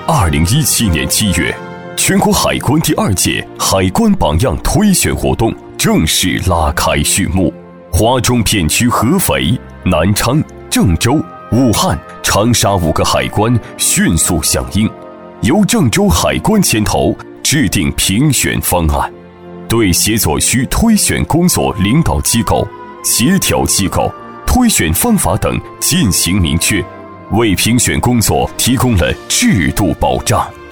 2017年7月，全国海关第2届海关榜样推选活动正式拉开序幕。华中片区合肥、南昌、郑州、武汉、长沙5个海关迅速响应，由郑州海关牵头制定评选方案，对协作需推选工作领导机构、协调机构、推选方法等进行明确，为评选工作提供了制度保障。